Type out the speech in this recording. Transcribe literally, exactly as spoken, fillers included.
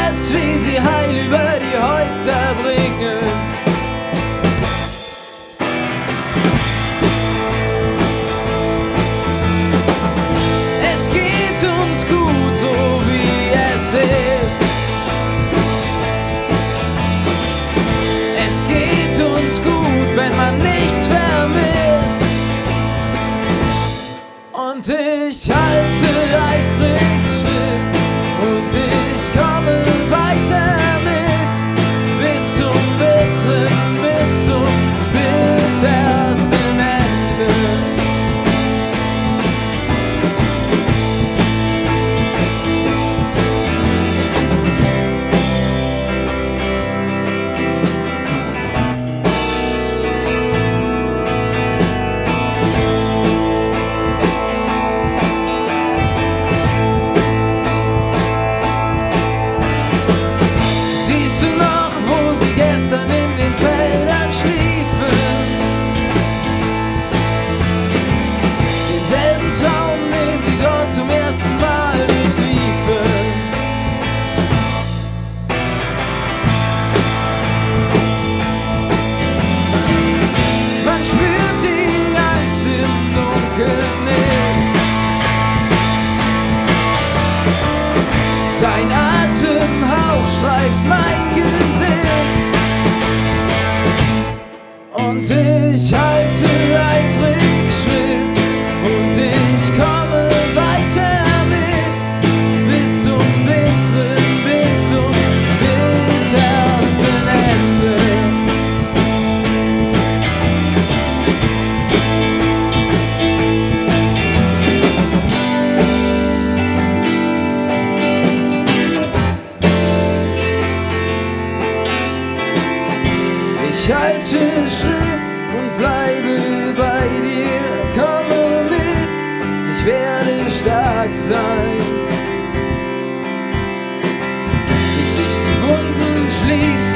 es, wie sie Heil über die Häupter bringen. Es geht uns gut, so wie es ist. Es geht uns gut, wenn man nichts vermisst. Und ich halte eifrig Schritt und ich komme weiter mit, bis zum bitteren, bis zum bittersten Ende. Gestern in den Feldern schliefen, denselben Traum, den sie dort zum ersten Mal durchliefen. Man spürt die Angst im Dunkeln nicht. Dein Atemhauch streift mein Gesicht. Und ich halte eifrig Schritt und ich komme weiter mit, bis zum bitteren, bis zum bittersten Ende. Ich halte Schritt und bleibe bei dir, komme mit, ich werde stark sein, bis sich die Wunden schließen.